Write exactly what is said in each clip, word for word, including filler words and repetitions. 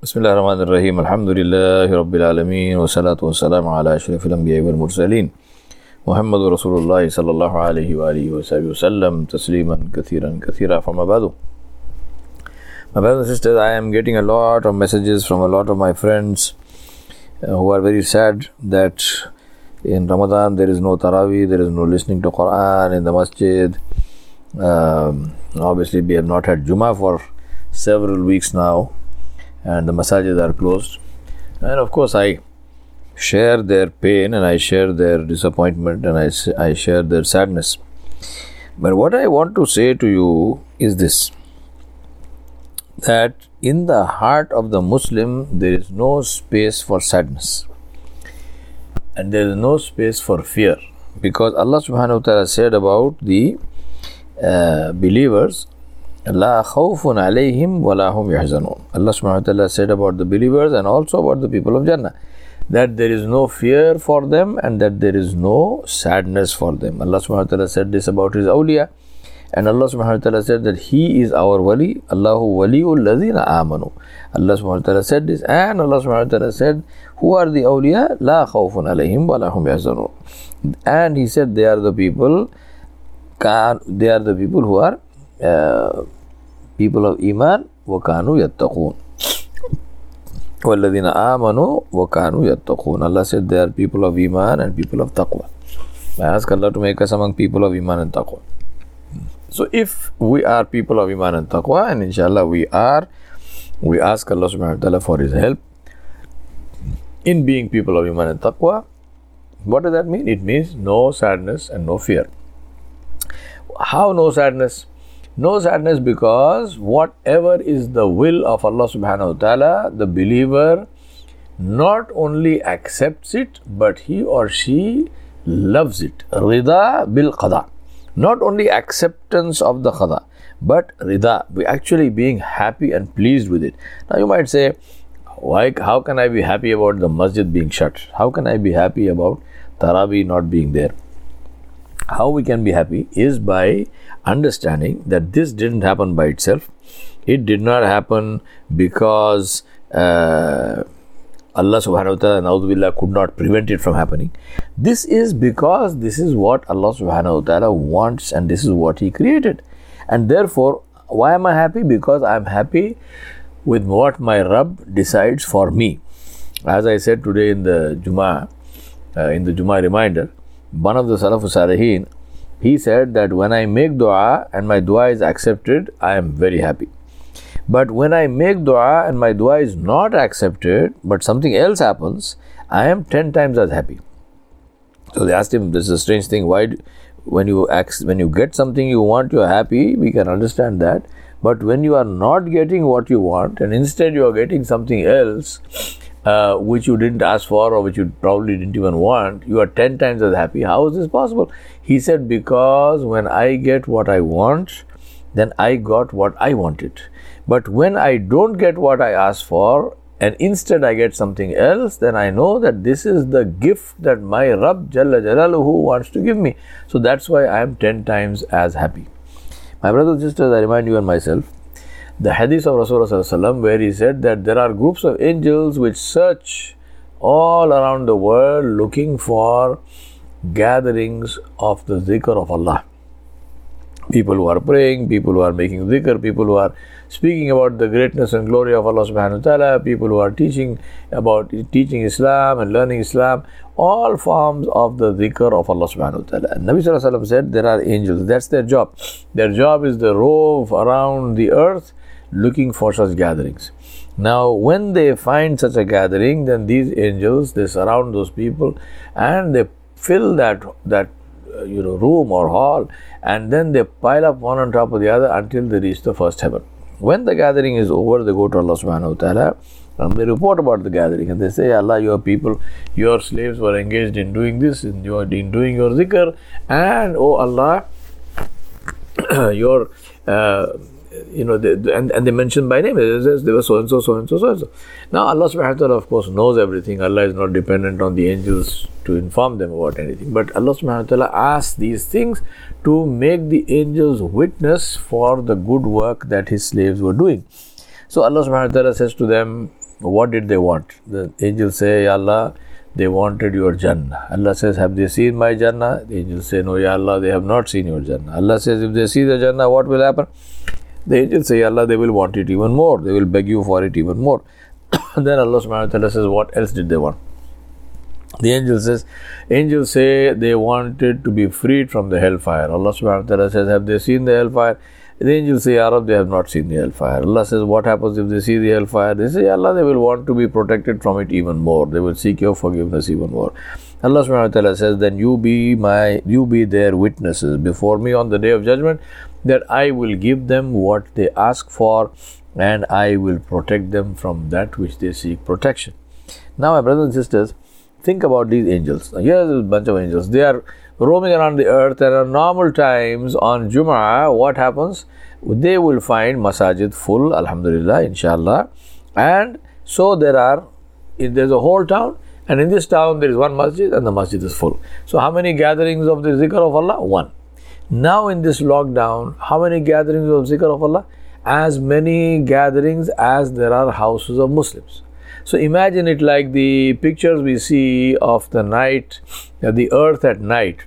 Bismillah ar-Rahman ar-Rahim. Alhamdulillahi Rabbil Alameen. Wa salatu wa salam ala ashrafil anbiya wal mursaleen. Muhammadur Rasulullah sallallahu alayhi wa alihi wa sahbihi wa sallam. Tasliman kathiran kathira. From Abadu. My brothers and sisters, I am getting a lot of messages from a lot of my friends uh, who are very sad that in Ramadan there is no Taraweeh, there is no listening to Quran in the masjid. Um, obviously, we have not had Jummah for several weeks now, and the masajid are closed. And of course, I share their pain and I share their disappointment and I, I share their sadness. But what I want to say to you is this, that in the heart of the Muslim, there is no space for sadness and there is no space for fear, because Allah subhanahu wa ta'ala said about the uh, believers, La khawfun alayhim wa la hum yahzanun. Allah subhanahu wa ta'ala said about the believers and also about the people of Jannah, that there is no fear for them and that there is no sadness for them. Allah subhanahu wa ta'ala said this about his awliya, and Allah subhanahu wa ta'ala said that He is our wali, Allahu waliyul ladhina amanu. Allah subhanahu wa ta'ala said this, and Allah subhanahu wa ta'ala said, who are the awliya? La khawfun alayhim wa la hum yahzanun. And He said they are the people, they are the people who are uh, people of Iman, وَكَانُوا يَتَّقُونَ وَالَّذِينَ آمَنُوا وَكَانُوا يَتَّقُونَ. Allah said they are people of Iman and people of Taqwa. I ask Allah to make us among people of Iman and Taqwa. So if we are people of Iman and Taqwa, and inshallah we are, we ask Allah subhanahu wa ta'ala for His help in being people of Iman and Taqwa. What does that mean? It means no sadness and no fear. How no sadness? No sadness because whatever is the will of Allah subhanahu wa ta'ala, the believer not only accepts it, but he or she loves it. Rida bil qada. Not only acceptance of the qada, but rida, we actually being happy and pleased with it. Now you might say, why? How can I be happy about the masjid being shut? How can I be happy about Taraweeh not being there? How we can be happy is by understanding that this didn't happen by itself. It did not happen because uh, Allah subhanahu wa ta'ala na'udhu billah could not prevent it from happening. This is because this is what Allah subhanahu wa ta'ala wants and this is what He created. And therefore, why am I happy? Because I am happy with what my Rabb decides for me. As I said today in the Jummah, uh, in the Jummah reminder, one of the Salafus Salihin, he said that when I make dua and my dua is accepted, I am very happy. But when I make dua and my dua is not accepted, but something else happens, I am ten times as happy. So they asked him, this is a strange thing, why do, when you ask, when you get something you want, you are happy, we can understand that. But when you are not getting what you want and instead you are getting something else, Uh, which you didn't ask for or which you probably didn't even want, you are ten times as happy. How is this possible? He said, because when I get what I want, then I got what I wanted. But when I don't get what I asked for and instead I get something else, then I know that this is the gift that my Rabb Jalla Jalaluhu wants to give me. So that's why I am ten times as happy. My brothers and sisters, I remind you and myself, the hadith of Rasulullah where he said that there are groups of angels which search all around the world looking for gatherings of the zikr of Allah. People who are praying, people who are making zikr, people who are speaking about the greatness and glory of Allah subhanahu wa ta'ala, people who are teaching about teaching Islam and learning Islam, all forms of the zikr of Allah subhanahu wa ta'ala. And Nabi sallallahu alayhi wa sallam said there are angels, that's their job. Their job is to rove around the earth looking for such gatherings. Now, when they find such a gathering, then these angels, they surround those people and they fill that that uh, you know room or hall, and then they pile up one on top of the other until they reach the first heaven. When the gathering is over, they go to Allah subhanahu wa ta'ala and they report about the gathering and they say, Allah, your people, your slaves were engaged in doing this, in, your, in doing your zikr, and oh Allah, your uh, you know, they, and, and they mention by name, they, they were so and so, so and so, so and so. Now Allah subhanahu wa ta'ala of course knows everything. Allah is not dependent on the angels to inform them about anything. But Allah subhanahu wa ta'ala asks these things to make the angels witness for the good work that His slaves were doing. So Allah subhanahu wa ta'ala says to them, what did they want? The angels say, Ya Allah, they wanted your Jannah. Allah says, have they seen my Jannah? The angels say, no, Ya Allah, they have not seen your Jannah. Allah says, if they see the Jannah, what will happen? The angels say, Ya Allah, they will want it even more. They will beg you for it even more. Then Allah subhanahu wa ta'ala says, what else did they want? The angel says, angels say they wanted to be freed from the hellfire. Allah subhanahu wa ta'ala says, have they seen the hellfire? The angels say, Ya Rab, they have not seen the hellfire. Allah says, what happens if they see the hellfire? They say, Ya Allah, they will want to be protected from it even more. They will seek your forgiveness even more. Allah subhanahu wa ta'ala says, then you be my, you be their witnesses before me on the day of judgment, that I will give them what they ask for, and I will protect them from that which they seek protection. Now, my brothers and sisters, think about these angels. Now, here's a bunch of angels. They are roaming around the earth, and at normal times on Jum'ah, what happens? They will find masajid full, alhamdulillah, inshallah. And so there are, there's a whole town, and in this town there is one masjid, and the masjid is full. So how many gatherings of the zikr of Allah? One. Now in this lockdown, how many gatherings of zikr of Allah? As many gatherings as there are houses of Muslims. So imagine it like the pictures we see of the night, uh, the earth at night,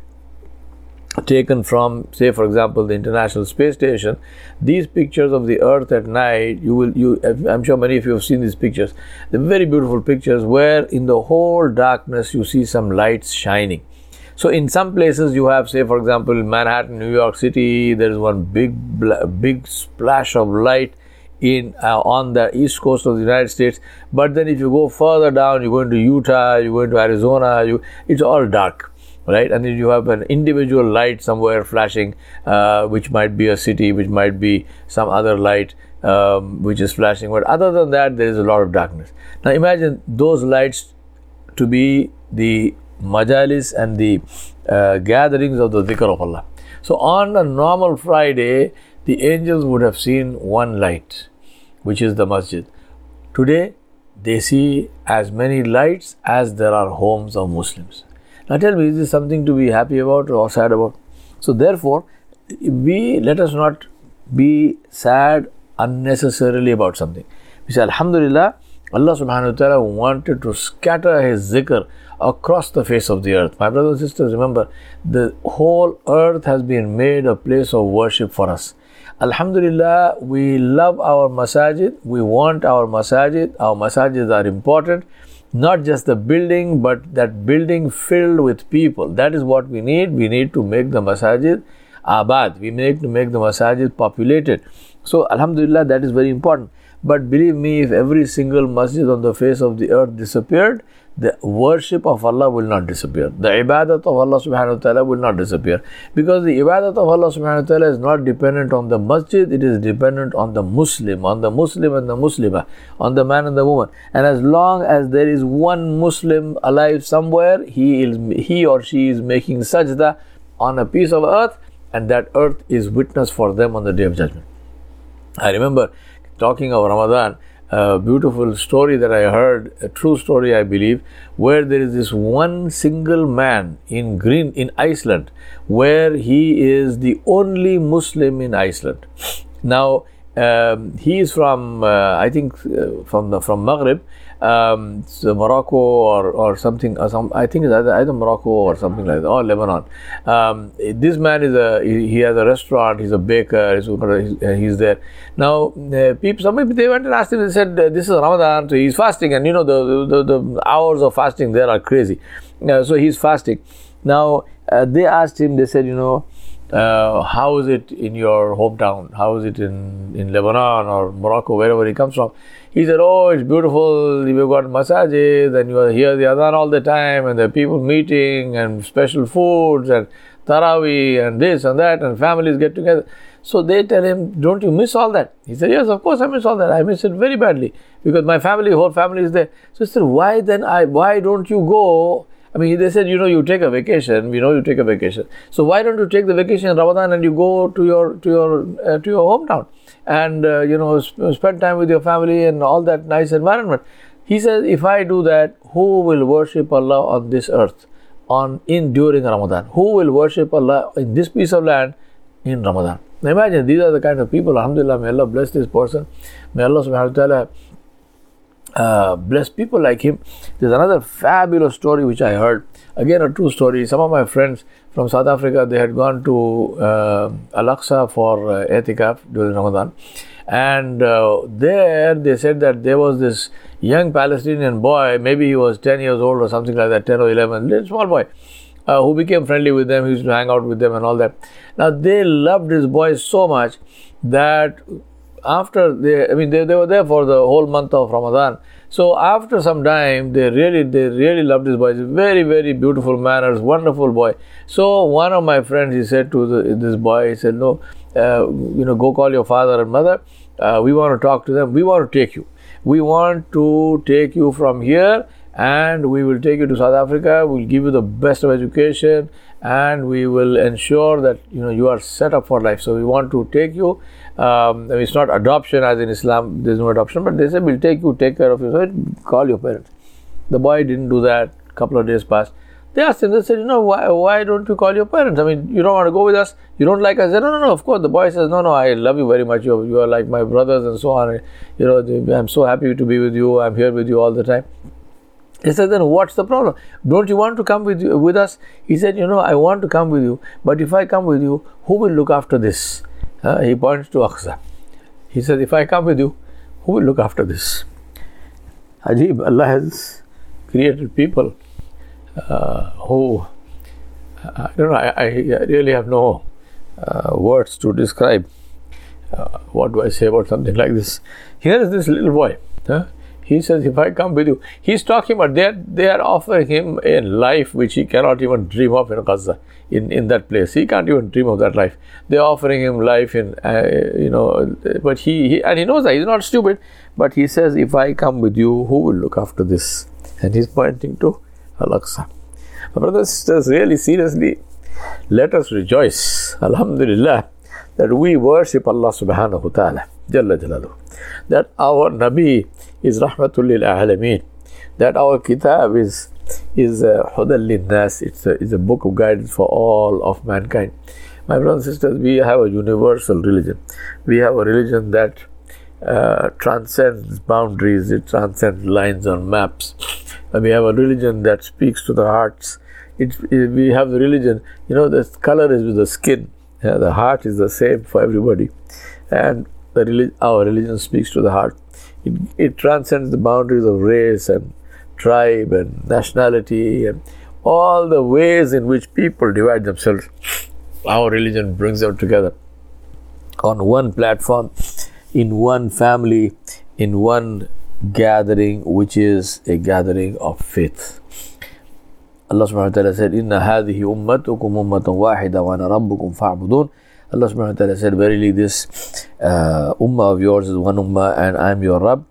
taken from, say for example, the International Space Station. These pictures of the earth at night, you will, you, I'm sure many of you have seen these pictures. They're very beautiful pictures where in the whole darkness you see some lights shining. So in some places you have, say for example, in Manhattan, New York City, there is one big, big splash of light in uh, on the east coast of the United States. But then if you go further down, you go into Utah, you go into Arizona, you, it's all dark, right? And then you have an individual light somewhere flashing, uh, which might be a city, which might be some other light, um, which is flashing. But other than that, there is a lot of darkness. Now imagine those lights to be the majalis and the uh, gatherings of the dhikr of Allah. So on a normal Friday, the angels would have seen one light, which is the masjid. Today, they see as many lights as there are homes of Muslims. Now tell me, is this something to be happy about or sad about? So therefore, we let us not be sad unnecessarily about something. We say, Alhamdulillah, Allah subhanahu wa ta'ala wanted to scatter His zikr across the face of the earth. My brothers and sisters, remember, the whole earth has been made a place of worship for us. Alhamdulillah, we love our masajid, we want our masajid, our masajids are important. Not just the building, but that building filled with people. That is what we need. We need to make the masajid abad. We need to make the masajid populated. So, alhamdulillah, that is very important. But believe me, if every single masjid on the face of the earth disappeared, the worship of Allah will not disappear. The ibadat of Allah subhanahu wa ta'ala will not disappear. Because the ibadat of Allah subhanahu wa ta'ala is not dependent on the masjid, it is dependent on the Muslim, on the Muslim and the Muslimah, on the man and the woman. And as long as there is one Muslim alive somewhere, he is, he or she is making sajda on a piece of earth, and that earth is witness for them on the Day of Judgment. I remember talking of Ramadan, a beautiful story that I heard, a true story I believe, where there is this one single man in Green in Iceland, where he is the only Muslim in Iceland. Now um, he is from uh, I think uh, from the from Maghrib, um, so Morocco or or something. Or some I think it's either, either Morocco or something like that, or Lebanon. Um, this man is a he, he has a restaurant. He's a baker. He's, he's there now. Uh, people, some people they went and asked him. They said, "This is Ramadan, so he's fasting." And you know the the, the hours of fasting there are crazy. Uh, so he's fasting. Now uh, they asked him. They said, "You know, uh, how is it in your hometown? How is it in in Lebanon or Morocco, wherever he comes from?" He said, "Oh, it's beautiful. We've got masajid, and you hear the adhan all the time, and there are people meeting, and special foods, and Taraweeh, and this and that, and families get together." So they tell him, "Don't you miss all that?" He said, "Yes, of course I miss all that. I miss it very badly because my family, whole family is there." So he said, "Why then? I why don't you go?" I mean, they said, "You know, you take a vacation. We know you take a vacation. So why don't you take the vacation in Ramadan and you go to your to your uh, to your hometown and uh, you know sp- spend time with your family and all that nice environment?" He says, "If I do that, who will worship Allah on this earth on in during Ramadan? Who will worship Allah in this piece of land in Ramadan?" Now imagine, these are the kind of people. Alhamdulillah, may Allah bless this person. May Allah subhanahu wa ta'ala uh, bless people like him. There's another fabulous story which I heard. Again, a true story. Some of my friends from South Africa, they had gone to uh, Al-Aqsa for uh, Etikaf during Ramadan. And uh, there they said that there was this young Palestinian boy, maybe he was ten years old or something like that, ten or eleven, little small boy, uh, who became friendly with them. He used to hang out with them and all that. Now, they loved this boy so much that after they, I mean, they, they were there for the whole month of Ramadan. So after some time, they really, they really loved this boy. He's a very, very beautiful manners, wonderful boy. So one of my friends, he said to the, this boy, he said, no, uh, you know, go call your father and mother. Uh, we want to talk to them. We want to take you. We want to take you from here, and we will take you to South Africa. We'll give you the best of education, and we will ensure that, you know, you are set up for life. So we want to take you. Um, I mean, it's not adoption as in Islam, there's no adoption, but they said, we'll take you, take care of you. So call your parents. The boy didn't do that. A couple of days passed. They asked him, they said, you know, why, why don't you call your parents? I mean, you don't want to go with us? You don't like us? He said, no, no, no, of course. The boy says, no, no, I love you very much. You are, you are like my brothers and so on. You know, I'm so happy to be with you. I'm here with you all the time. He said, then what's the problem? Don't you want to come with you, with us? He said, you know, I want to come with you, but if I come with you, who will look after this? Uh, he points to Aqsa. He says, if I come with you, who will look after this? Ajib, Allah has created people uh, who, I don't know, I, I really have no uh, words to describe. Uh, what do I say about something like this? Here is this little boy. Huh? He says, if I come with you, he's talking about, they are, they are offering him a life which he cannot even dream of in Gaza, in, in that place. He can't even dream of that life. They're offering him life in, uh, you know, but he, he, and he knows that, he's not stupid, but he says, if I come with you, who will look after this? And he's pointing to Al-Aqsa. My brothers and sisters, really seriously, let us rejoice, Alhamdulillah, that we worship Allah subhanahu wa ta'ala, Jalla Jalaluhu, that our Nabi is Rahmatul lil Alameen, that our Kitab is is Hudan lin Nas, it's a, it's a book of guidance for all of mankind. My brothers and sisters, we have a universal religion. We have a religion that uh, transcends boundaries, it transcends lines on maps. And we have a religion that speaks to the hearts. It, it, we have the religion, you know, the color is with the skin. Yeah, the heart is the same for everybody. And the relig- our religion speaks to the heart. It, it transcends the boundaries of race and tribe and nationality and all the ways in which people divide themselves. Our religion brings them together on one platform, in one family, in one gathering, which is a gathering of faith. Allah subhanahu wa ta'ala said, Inna hadhihi ummatukum ummatan wahida wa ana rabbukum fa'budun. Allah subhanahu wa ta'ala said, verily this uh, ummah of yours is one ummah and I am your Rabb.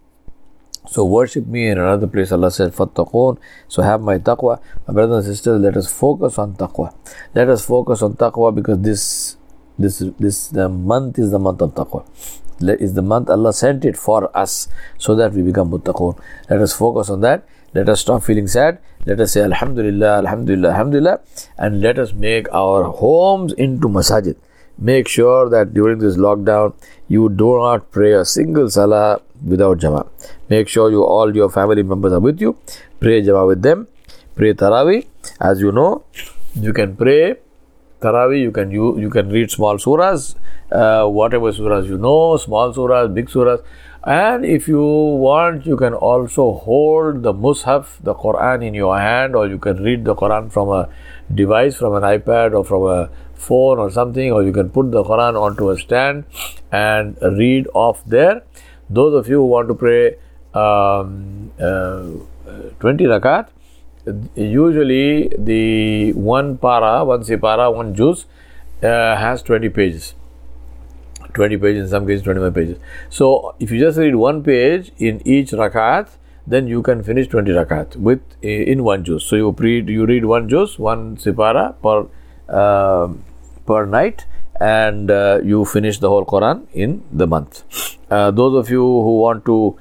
So worship me. In another place Allah said, Fattaqoon. So have my taqwa. My brothers and sisters, let us focus on taqwa. Let us focus on taqwa because this this this the month is the month of taqwa. Is the month Allah sent it for us so that we become muttaqoon. Let us focus on that. Let us stop feeling sad. Let us say Alhamdulillah, Alhamdulillah, Alhamdulillah, and let us make our homes into masajid. Make sure that during this lockdown, you do not pray a single salah without Jama'ah. Make sure you all your family members are with you. Pray Jama'ah with them. Pray Taraweeh. As you know, you can pray Taraweeh. You can you, you can read small surahs, uh, whatever surahs you know, small surahs, big surahs. And if you want, you can also hold the Mus'haf, the Quran in your hand, or you can read the Quran from a device, from an iPad or from a phone or something, or you can put the Quran onto a stand and read off there. Those of you who want to pray um, uh, twenty rakat, usually the one para, one sipara, one juz uh, has twenty pages. twenty pages, in some cases twenty-five pages. So if you just read one page in each rakat, then you can finish twenty rakat with in one juz. So you read you read one juz, one sipara per uh, per night, and uh, you finish the whole Quran in the month. Uh, those of you who want to,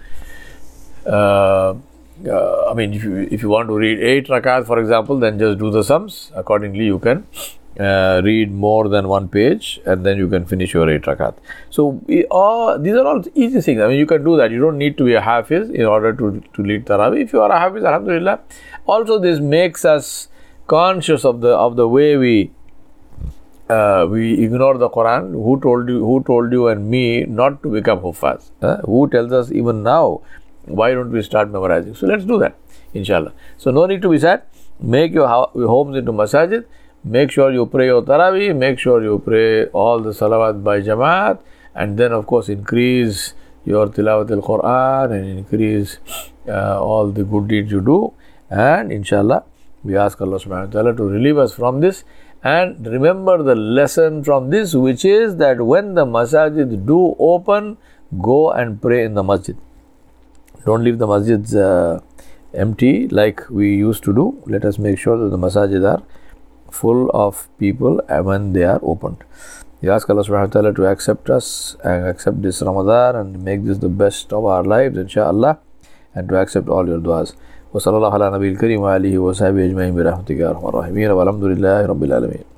uh, uh, I mean, if you if you want to read eight rakat, for example, then just do the sums accordingly. You can uh, read more than one page, and then you can finish your eight rakat. So we all, these are all easy things. I mean, you can do that. You don't need to be a hafiz in order to, to lead tarawih. If you are a hafiz, alhamdulillah. Also, this makes us conscious of the of the way we uh, we ignore the Quran. Who told you? Who told you and me not to become huffaz? Uh, who tells us even now? Why don't we start memorizing? So let's do that, inshallah. So no need to be sad. Make your, ho- your homes into masajid. Make sure you pray your tarawih. Make sure you pray all the salawat by jamaat, and then of course increase your tilawat al-Quran and increase uh, all the good deeds you do. And inshallah, we ask Allah subhanahu wa ta'ala to relieve us from this. And remember the lesson from this, which is that when the masajid do open, go and pray in the masjid. Don't leave the masjids uh, empty like we used to do. Let us make sure that the masajid are full of people when they are opened. We ask Allah subhanahu wa ta'ala to accept us and accept this Ramadan and make this the best of our lives, inshaAllah, and to accept all your du'as. Wa sallallahu ala nabiyil kareem wa alihi wa sahbihi ajma'in bi rahmatika ya arhamar rahimin wa alhamdulillahi rabbil alamin.